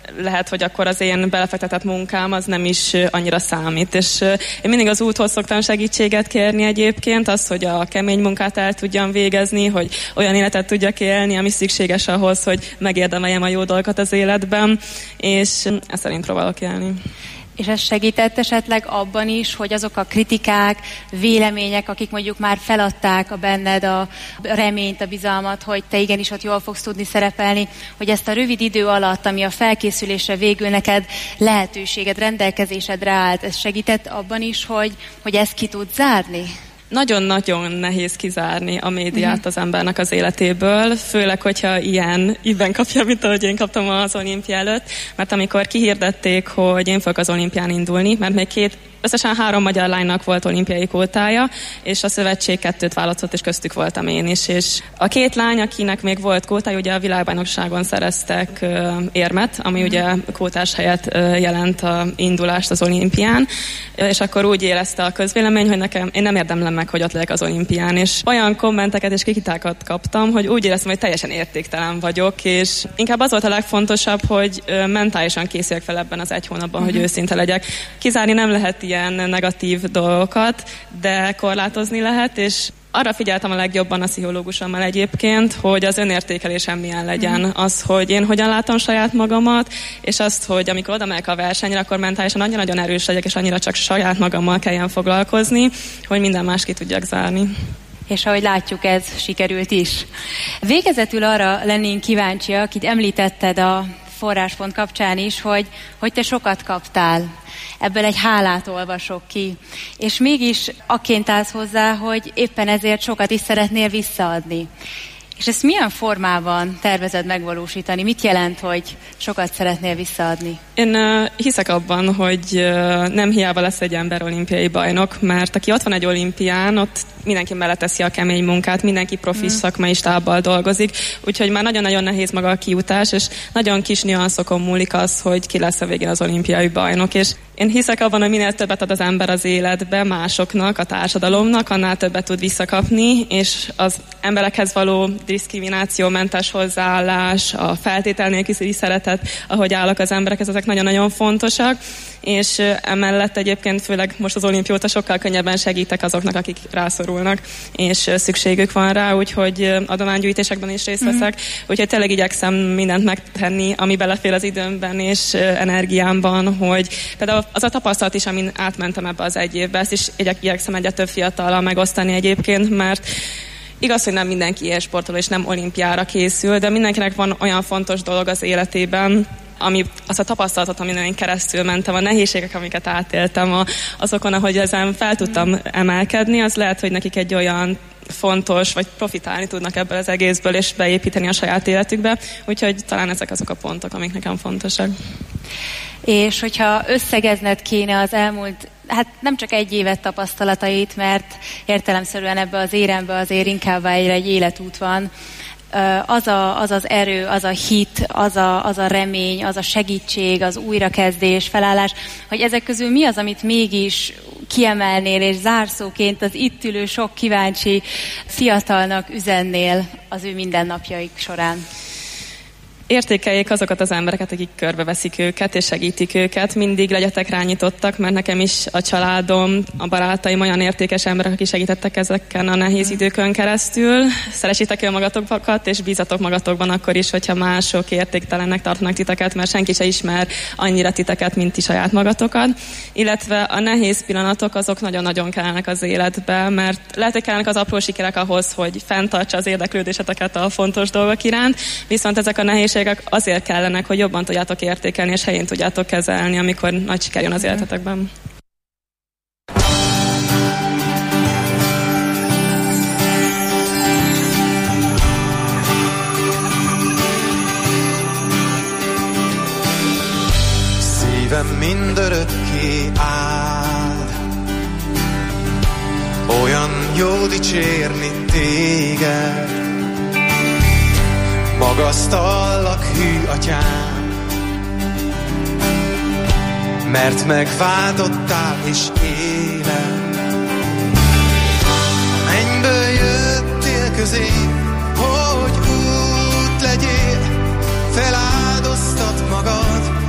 lehet, hogy akkor az én belefektetett munkám az nem is annyira számít. És én mindig az úthoz szoktam segítséget kérni egyébként, az, hogy a kemény munkát el tudjam végezni, hogy olyan életet tudjak élni, ami szükséges ahhoz, hogy megérdemeljem a jó dolgokat az életben, és ezt szerint próbálok élni. És ez segített esetleg abban is, hogy azok a kritikák, vélemények, akik mondjuk már feladták a benned a reményt, a bizalmat, hogy te igenis ott jól fogsz tudni szerepelni, hogy ezt a rövid idő alatt, ami a felkészülésre végül neked lehetőséged, rendelkezésedre állt, ez segített abban is, hogy ezt ki tud zárni? Nagyon-nagyon nehéz kizárni a médiát az embernek az életéből, főleg, hogyha ilyen íven kapja, mint ahogy én kaptam az olimpia előtt, mert amikor kihirdették, hogy én fogok az olimpián indulni, mert még összesen 3 magyar lánynak volt olimpiai kvótája, és a szövetség 2 választott, és köztük voltam én is. És a 2 lány, akinek még volt kvótája, ugye a világbajnokságon szereztek érmet, ami ugye kvótás helyett jelent a indulást az olimpián, és akkor úgy érezte a közvélemény, hogy én nem érdemlem meg, hogy ott legyek az olimpián, és olyan kommenteket és kritikákat kaptam, hogy úgy éreztem, hogy teljesen értéktelen vagyok, és inkább az volt a legfontosabb, hogy mentálisan készüljek fel ebben az 1 hónapban, hogy őszinte legyek. Kizárni nem lehet ilyen negatív dolgokat, de korlátozni lehet, és arra figyeltem a legjobban a pszichológusommal egyébként, hogy az önértékelésem milyen legyen. Az, hogy én hogyan látom saját magamat, és azt, hogy amikor oda megyek a versenyre, akkor mentálisan nagyon erős legyek, és annyira csak saját magammal kelljen foglalkozni, hogy minden más ki tudjak zárni. És ahogy látjuk, ez sikerült is. Végezetül arra lennénk kíváncsiak, itt említetted a forráspont kapcsán is, hogy te sokat kaptál. Ebből egy hálát olvasok ki. És mégis akként állsz hozzá, hogy éppen ezért sokat is szeretnél visszaadni. És ezt milyen formában tervezed megvalósítani? Mit jelent, hogy sokat szeretnél visszaadni? Én hiszek abban, hogy nem hiába lesz egy ember olimpiai bajnok, mert aki ott van egy olimpián, ott mindenki beleteszi a kemény munkát, mindenki profi szakmai stábbal dolgozik, úgyhogy már nagyon-nagyon nehéz maga a kijutás, és nagyon kis nüanszokon múlik az, hogy ki lesz a végén az olimpiai bajnok, és én hiszek abban, hogy minél többet ad az ember az életbe, másoknak, a társadalomnak, annál többet tud visszakapni, és az emberekhez való diszkriminációmentes hozzáállás, a feltétel nélküli szeretet, ahogy állnak az emberekhez, ezek nagyon-nagyon fontosak, és emellett egyébként főleg most az olimpia óta sokkal könnyebben segítek azoknak, akik rászorulnak, és szükségük van rá, úgyhogy adománygyűjtésekben is részt veszek, úgyhogy tényleg igyekszem mindent megtenni, ami belefér az időmben és energiámban, hogy például az a tapasztalat is, amin átmentem ebbe az 1 évbe, ezt is igyekszem egyre több fiatallal megosztani egyébként, mert igaz, hogy nem mindenki ilyen sportoló és nem olimpiára készül, de mindenkinek van olyan fontos dolog az életében, ami az a tapasztalatot, amin én keresztül mentem, a nehézségek, amiket átéltem, azokon, ahogy ezen fel tudtam emelkedni, az lehet, hogy nekik egy olyan fontos, vagy profitálni tudnak ebből az egészből, és beépíteni a saját életükbe, úgyhogy talán ezek azok a pontok, amik nekem fontosak. És hogyha összegezned kéne az elmúlt, hát nem csak 1 évet tapasztalatait, mert értelemszerűen ebbe az érembe azért inkább egy életút van, az az erő, az a hit, az a remény, az a segítség, az újrakezdés, felállás, hogy ezek közül mi az, amit mégis kiemelnél, és zárszóként az itt ülő sok kíváncsi fiatalnak üzennél az ő mindennapjaik során? Értékeljék azokat az embereket, akik körbeveszik őket és segítik őket. Mindig legyetek rányitottak, mert nekem is a családom, a barátaim olyan értékes emberek, akik segítettek ezeken a nehéz időkön keresztül. Szeressétek önmagatokat, és bízatok magatokban akkor is, hogyha mások értéktelennek tartanak titeket, mert senki se ismer annyira titeket, mint ti saját magatokat. Illetve a nehéz pillanatok azok nagyon-nagyon kellenek az életbe, mert lehet, hogy kellenek az apró sikerek ahhoz, hogy fenntartsa az érdeklődéseteket a fontos dolgok iránt, viszont ezek a nehézségek azért kellenek, hogy jobban tudjátok értékelni, és helyén tudjátok kezelni, amikor nagy siker jön az életetekben. Szívem mindörökké áld, olyan jó dicsérni téged. Magasztallak, hű atyám, mert megváltottál és élek. Mennyből jöttél közém, hogy út legyél, feláldoztat magad,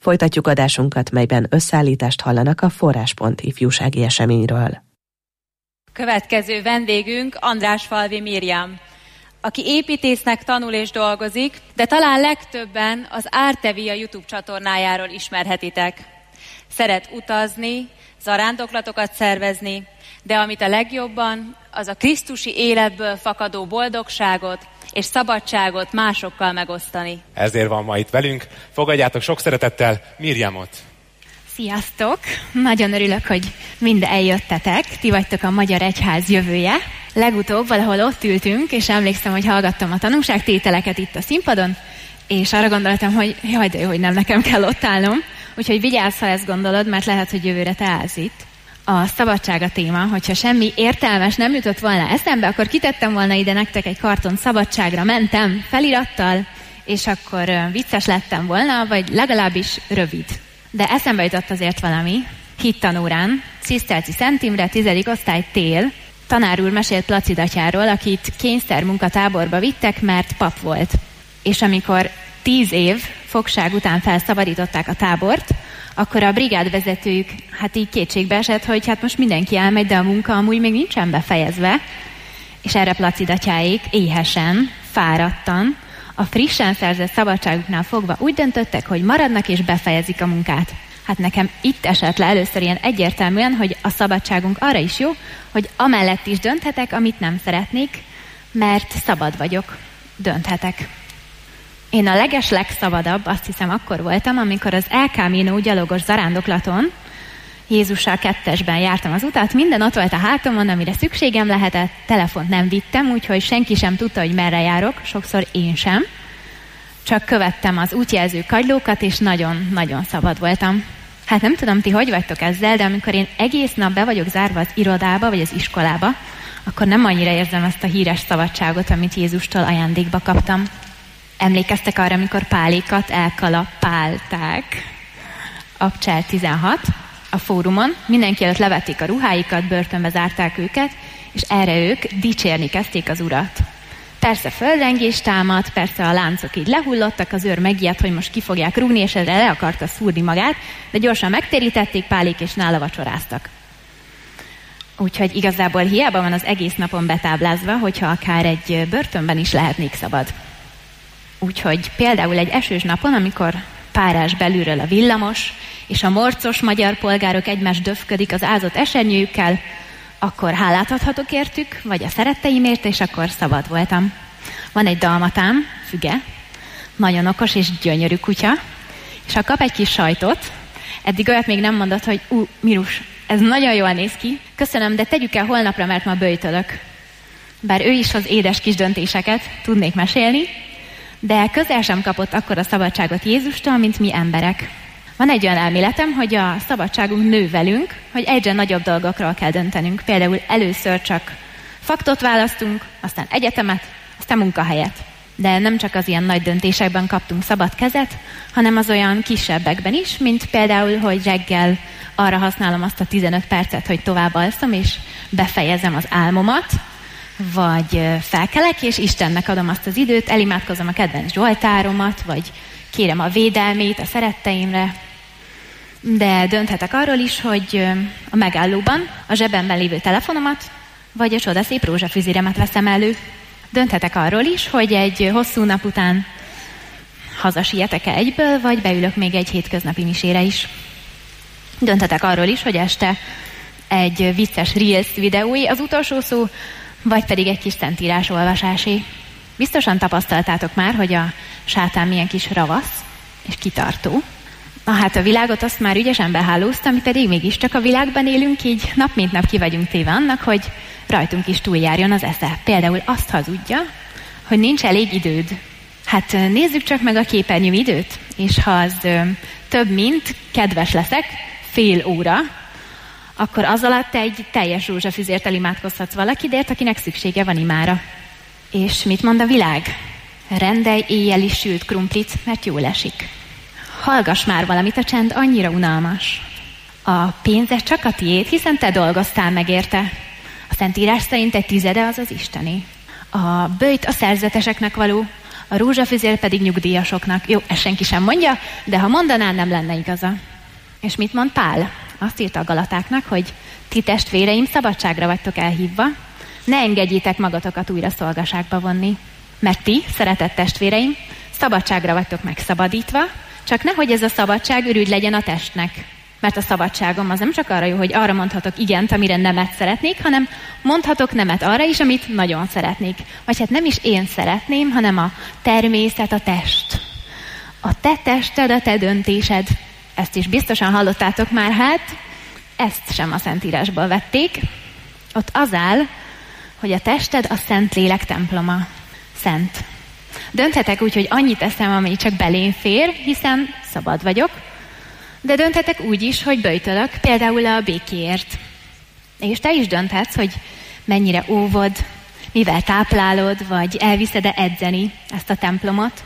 Folytatjuk adásunkat, melyben összeállítást hallanak a Forráspont ifjúsági eseményről. Következő vendégünk Andrásfalvi Mirjam, aki építésznek tanul és dolgozik, de talán legtöbben az Ártevia YouTube csatornájáról ismerhetitek. Szeret utazni, zarándoklatokat szervezni, de amit a legjobban, az a krisztusi életből fakadó boldogságot és szabadságot másokkal megosztani. Ezért van ma itt velünk. Fogadjátok sok szeretettel Mirjamot. Sziasztok! Nagyon örülök, hogy mind eljöttetek. Ti vagytok a Magyar Egyház jövője. Legutóbb valahol ott ültünk, és emlékszem, hogy hallgattam a tanúságtételeket itt a színpadon, és arra gondoltam, hogy jaj, de jó, hogy nem nekem kell ott állnom. Úgyhogy vigyázz, ha ezt gondolod, mert lehet, hogy jövőre te állsz itt. A szabadság a téma, hogyha semmi értelmes nem jutott volna eszembe, akkor kitettem volna ide nektek egy karton szabadságra, mentem felirattal, és akkor vicces lettem volna, vagy legalábbis rövid. De eszembe jutott azért valami. Hittanórán, Cisztelci Szent Imre, 10. osztály tél, tanár úr mesélt Placid atyáról, akit kényszermunkatáborba vittek, mert pap volt. És amikor 10 év fogság után felszabadították a tábort, akkor a brigádvezetőjük így kétségbe esett, hogy most mindenki elmegy, de a munka amúgy még nincsen befejezve. És erre Placid atyáik éhesen, fáradtan, a frissen szerzett szabadságuknál fogva úgy döntöttek, hogy maradnak és befejezik a munkát. Nekem itt esett le először ilyen egyértelműen, hogy a szabadságunk arra is jó, hogy amellett is dönthetek, amit nem szeretnék, mert szabad vagyok, dönthetek. Én a legszabadabb, azt hiszem, akkor voltam, amikor az El Camino gyalogos zarándoklaton Jézussal 2-esben jártam az utat, minden ott volt a hátamon, amire szükségem lehetett, telefont nem vittem, úgyhogy senki sem tudta, hogy merre járok, sokszor én sem. Csak követtem az útjelző kagylókat, és nagyon-nagyon szabad voltam. Nem tudom, ti hogy vagytok ezzel, de amikor én egész nap be vagyok zárva az irodába, vagy az iskolába, akkor nem annyira érzem azt a híres szabadságot, amit Jézustól ajándékba kaptam. Emlékeztek arra, amikor Pálékat elkalapálták? Abcsel 16. A fórumon mindenki előtt levették a ruháikat, börtönbe zárták őket, és erre ők dicsérni kezdték az Urat. Persze földrengés támadt, persze a láncok így lehullottak, az őr megijedt, hogy most ki fogják rúgni, és erre le akarta szúrni magát, de gyorsan megtérítették, Pálék és nála vacsoráztak. Úgyhogy igazából hiába van az egész napon betáblázva, hogyha akár egy börtönben is lehetnék szabad. Úgyhogy például egy esős napon, amikor párás belülről a villamos, és a morcos magyar polgárok egymást döfködik az ázott esernyőjükkel, akkor hálát adhatok értük, vagy a szeretteimért, és akkor szabad voltam. Van egy dalmatám, Füge, nagyon okos és gyönyörű kutya, és ha kap egy kis sajtot, eddig olyat még nem mondott, hogy Mirus, ez nagyon jól néz ki, köszönöm, de tegyük el holnapra, mert ma böjtölök. Bár ő is hoz édes kis döntéseket, tudnék mesélni, de közel sem kapott akkora szabadságot Jézustól, mint mi emberek. Van egy olyan elméletem, hogy a szabadságunk nő velünk, hogy egyre nagyobb dolgokról kell döntenünk. Például először csak faktot választunk, aztán egyetemet, aztán munkahelyet. De nem csak az ilyen nagy döntésekben kaptunk szabad kezet, hanem az olyan kisebbekben is, mint például, hogy reggel arra használom azt a 15 percet, hogy tovább alszom, és befejezem az álmomat, vagy felkelek, és Istennek adom azt az időt, elimádkozom a kedvenc zsoltáromat, vagy kérem a védelmét a szeretteimre. De dönthetek arról is, hogy a megállóban a zsebemben lévő telefonomat, vagy a csodaszép rózsafüziremet veszem elő. Dönthetek arról is, hogy egy hosszú nap után hazasietek-e egyből, vagy beülök még egy hétköznapi misére is. Dönthetek arról is, hogy este egy vicces Reels videói az utolsó szó, vagy pedig egy kis szentírás olvasásé. Biztosan tapasztaltátok már, hogy a sátán milyen kis ravasz és kitartó. A világot azt már ügyesen behálóztam, mi pedig mégiscsak a világban élünk, így nap mint nap ki vagyunk téve annak, hogy rajtunk is túljárjon az esze. Például azt hazudja, hogy nincs elég időd. Nézzük csak meg a képernyő időt, és ha az több mint kedves leszek, fél óra, akkor az alatt egy teljes rózsafüzért elimádkozhatsz valakidért, akinek szüksége van imára. És mit mond a világ? Rendelj éjjeli sült krumplit, mert jól esik. Hallgass már valamit, a csend annyira unalmas. A pénzed csak a tiéd, hiszen te dolgoztál meg érte. A Szentírás szerint egy 10 az az Istené. A böjt a szerzeteseknek való, a a rózsafüzér pedig nyugdíjasoknak. Jó, ezt senki sem mondja, de ha mondaná, nem lenne igaza. És mit mond Pál? Azt írta a Galatáknak, hogy ti testvéreim, szabadságra vagytok elhívva, ne engedjétek magatokat újra szolgaságba vonni. Mert ti, szeretett testvéreim, szabadságra vagytok megszabadítva, csak nehogy ez a szabadság ürügy legyen a testnek. Mert a szabadságom az nem csak arra jó, hogy arra mondhatok igent, amire nemet szeretnék, hanem mondhatok nemet arra is, amit nagyon szeretnék. Vagy hát nem is én szeretném, hanem a természet, a test. A te tested, a te döntésed. Ezt is biztosan hallottátok már, hát ezt sem a Szentírásból vették. Ott az áll, hogy a tested a Szentlélek temploma. Szent. Dönthetek úgy, hogy annyit eszem, amely csak belém fér, hiszen szabad vagyok, de dönthetek úgy is, hogy böjtölök, például a békéért. És te is dönthetsz, hogy mennyire óvod, mivel táplálod, vagy elviszed-e edzeni ezt a templomot,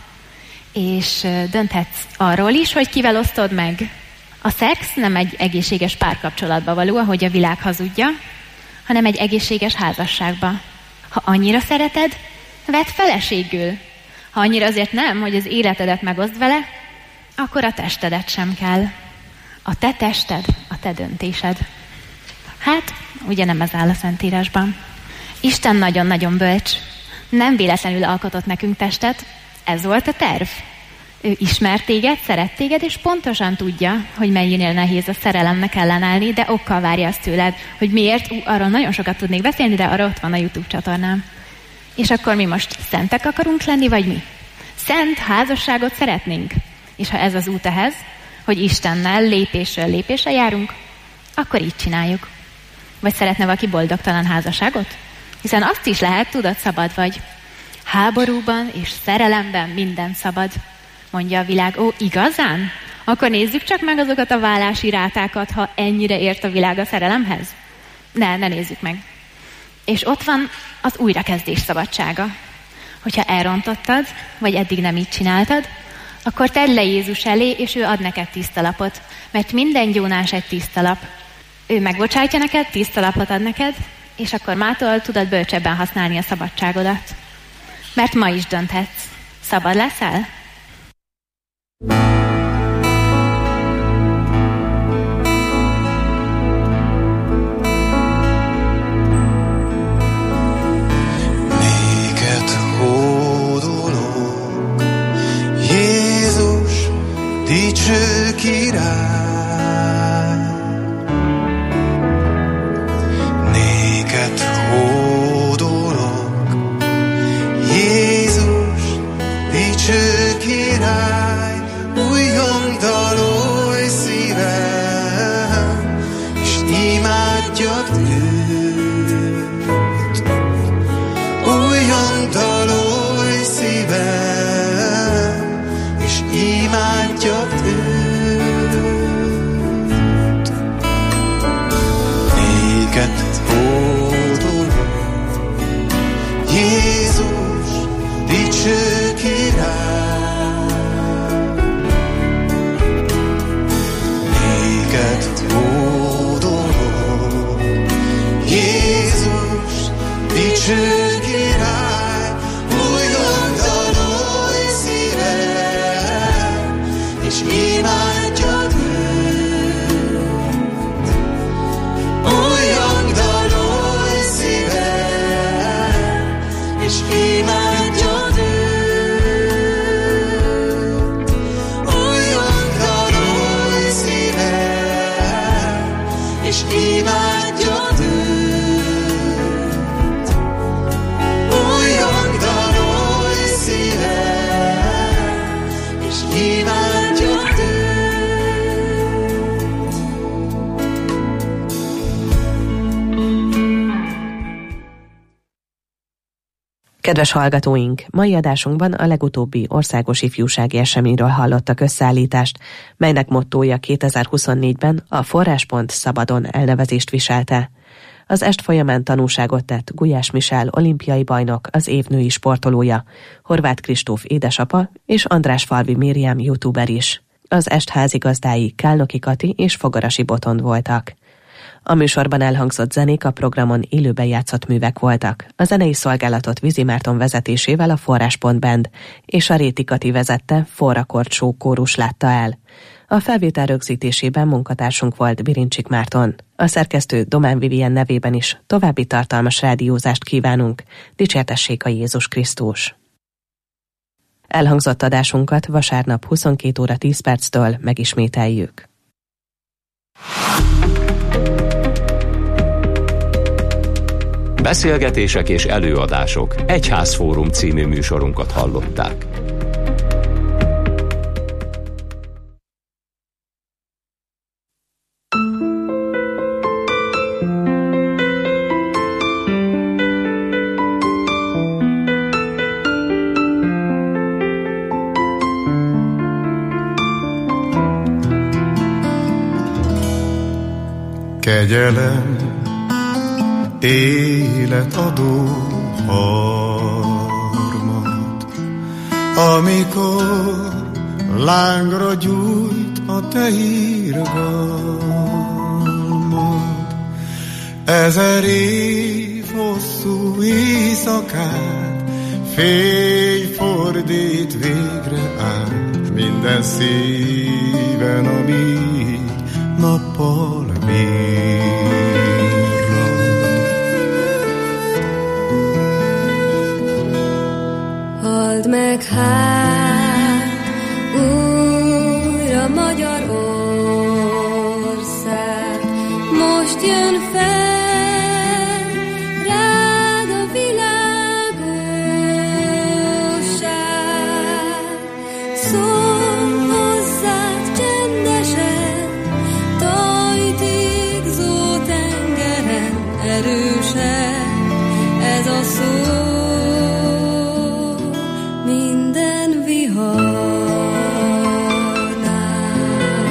és dönthetsz arról is, hogy kivel osztod meg. A szex nem egy egészséges párkapcsolatba való, ahogy a világ hazudja, hanem egy egészséges házasságba. Ha annyira szereted, vedd feleségül. Ha annyira azért nem, hogy az életedet megoszd vele, akkor a testedet sem kell. A te tested, a te döntésed. Hát, ugye nem ez áll a Szentírásban. Isten nagyon-nagyon bölcs. Nem véletlenül alkotott nekünk testet, ez volt a terv. Ő ismert téged, szeret téged, és pontosan tudja, hogy mennyinél nehéz a szerelemnek ellenállni, de okkal várja azt tőled, hogy miért. Arról nagyon sokat tudnék beszélni, de arra ott van a YouTube csatornám. És akkor mi most szentek akarunk lenni, vagy mi? Szent házasságot szeretnénk. És ha ez az út ehhez, hogy Istennel lépésről lépésre járunk, akkor így csináljuk. Vagy szeretne valaki boldogtalan házasságot? Hiszen azt is lehet, tudod, szabad vagy. Háborúban és szerelemben minden szabad. Mondja a világ, ó, igazán? Akkor nézzük csak meg azokat a vállási rátákat, ha ennyire ért a világ a szerelemhez. Ne nézzük meg. És ott van az újrakezdés szabadsága. Hogyha elrontottad, vagy eddig nem így csináltad, akkor tedd le Jézus elé, és ő ad neked tiszta lapot. Mert minden gyónás egy tiszta lap. Ő megbocsátja neked, tiszta lapot ad neked, és akkor mától tudod bölcsebben használni a szabadságodat. Mert ma is dönthetsz. Szabad leszel? Néked hódolok, Jézus, dicső király. Néked hódolok, Jézus, dicső király. Újjon dalolj szívem, és imádjad őt. Újjon dalolj szívem, és imádjad őt. Néked hódolok, Jézus, dicső király. Hódolok, Jézus, dicső király. Újjon dalolj szívem, és imádjad őt. Újjon dalolj szívem, és imádjad őt. És imádjad őt. Újjon dalolj szívem, és imádjad őt. Kedves hallgatóink, mai adásunkban a legutóbbi országos ifjúsági eseményről hallottak összeállítást, melynek mottója 2024-ben a Forráspont szabadon elnevezést viselte. Az est folyamán tanúságot tett Gulyás Misál olimpiai bajnok, az év női sportolója, Horváth Kristóf édesapa és Andrásfalvi Miriam youtuber is. Az est házigazdái Kálnoki Kati és Fogarasi Botond voltak. A műsorban elhangzott zenék a programon élőben játszott művek voltak. A zenei szolgálatot Vizi Márton vezetésével a Forráspont Band és a Réti Kati vezette Forrakord Show kórus látta el. A felvétel rögzítésében munkatársunk volt Birincsik Márton. A szerkesztő Domán Vivien nevében is további tartalmas rádiózást kívánunk. Dicsértessék a Jézus Krisztus! Elhangzott adásunkat vasárnap 22 óra 10 perctől megismételjük. Beszélgetések és előadások. Egyházfórum című műsorunkat hallották. Kegyelem, életadó harmat, amikor lángra gyújt a te irgalmad. 1000 év hosszú éjszakát fény fordít végre át minden szíven, ami nappal Halld meg hát újra Magyarország, most jön fel rád a világosság. Szólj hozzád csendesen, tajtékzó tengeren, erősen ez a szó minden viharnál.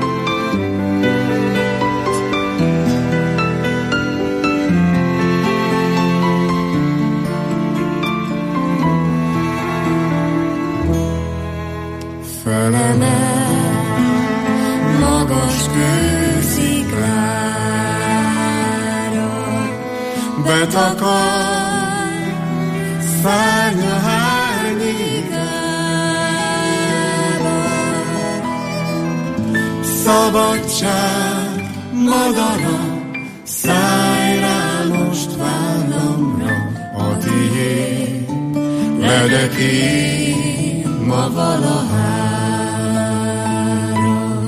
Felemel magas kősziklára, betakar szárnya szabadság madara, szállj rá most vállamra, a tiéd legyek én ma valahára.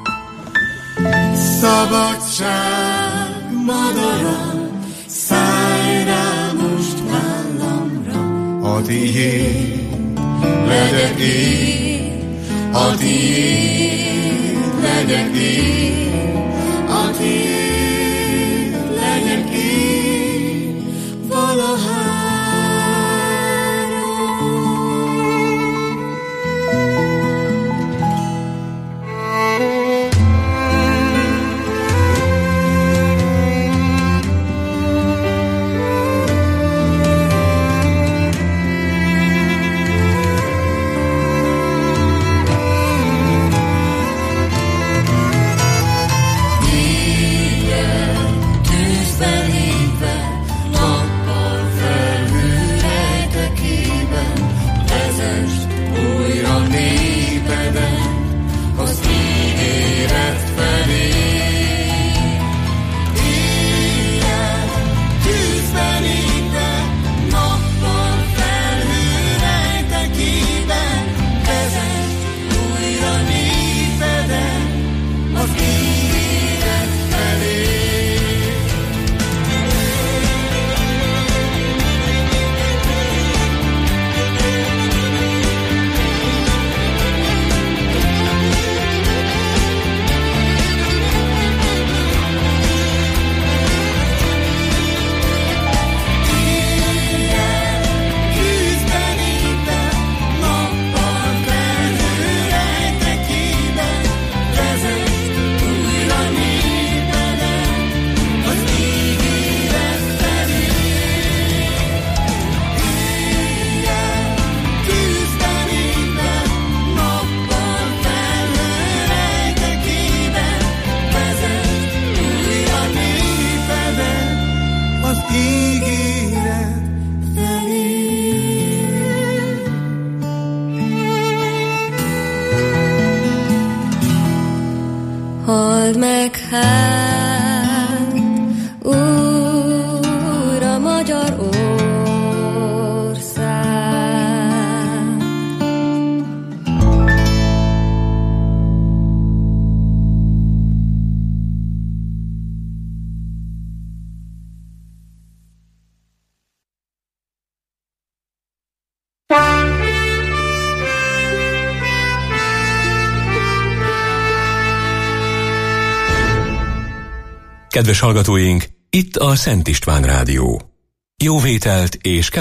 Szabadság madara, szállj rá most vállamra, a tiéd legyek én, a tiéd legyek én, a tiéd legyek én valahára. jöjjenek hát újra Magyarország. Kedves hallgatóink, itt a Szent István Rádió. Jó vételt és